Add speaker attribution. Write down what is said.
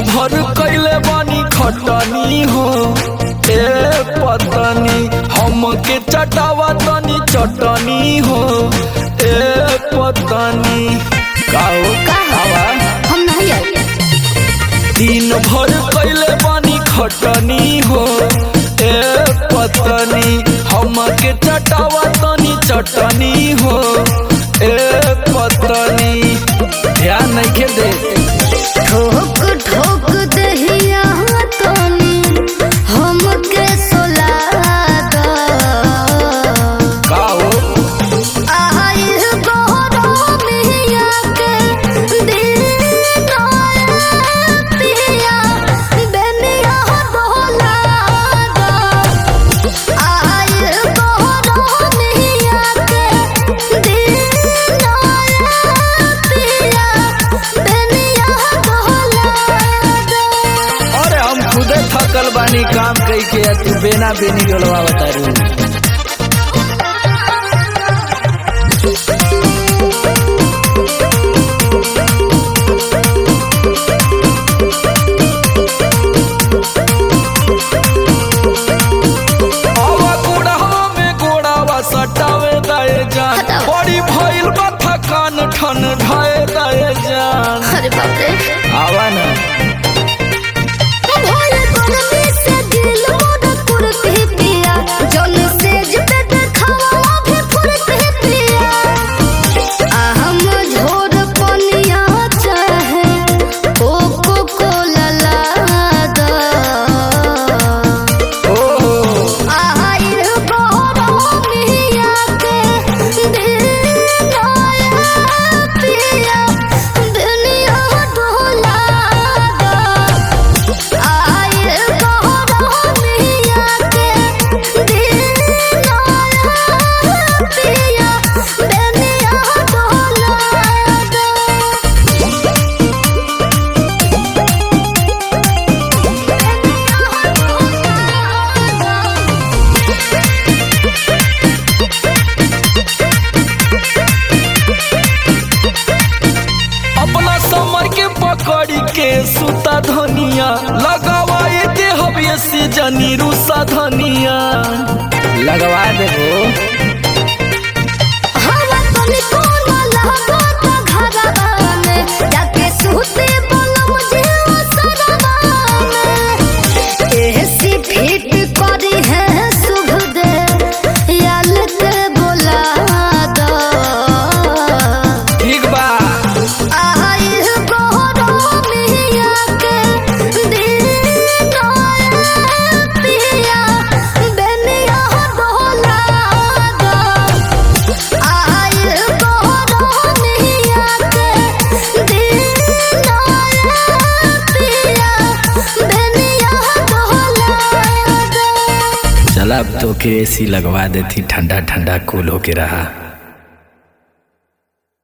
Speaker 1: भर कैले बानी खटनी हो ए पतनी हमके चटावा तनी चटनी हो ए पतनी काओ कावा
Speaker 2: हम नहीं आए।
Speaker 1: दिन भर कैले बानी खटनी हो ए पतनी हमके चटावा तनी चटनी हो ए पतनी ध्यान नहीं के दे
Speaker 2: ठोक ठोक दहिया तनी हमके सोला द
Speaker 1: काओ
Speaker 2: आई गोरो मिया के दिन पिया बेनिया बोला द आई गोरो मिया के दिन पिया बेनिया बोला द।
Speaker 1: अरे हम खुदे थकल बानी काम कई के तू बेना बेनी गलवा बतारू सटावे दाए जान बड़ी भइल बा थकान ठन ढाए दाए जान।
Speaker 2: अरे बाप रे
Speaker 1: आवा ना
Speaker 2: भोले कोलमी से दिल मोड़ पुरते पिया जौन सेज पे देखावा भी पुरते पिया हम झोर पनिया चाहे कोको कोला ला द आई गोरो मिया के दिन पिया दुनिया डोला द आई गोरो मिया के दिन पिया दुनिया डोला द।
Speaker 1: अपना समर के पकड़ी के सुता धनिया लगावाई दे हवे सीजनी रूसा धनिया लगवा देबो
Speaker 2: हवा तनी कोना लागो त घरवा में जाके सुते बोलो मुझे सरवा में एसी फिट करी है शुभ दे याल के बोला द
Speaker 1: ठीक बा
Speaker 2: आई गोरो मिया के दिन पिया बेनिया बोला द आई गोरो मिया के दिन पिया बेनिया बोला द।
Speaker 1: चल अब तो के एसी लगवा देती ठंडा ठंडा कूल होके रहा।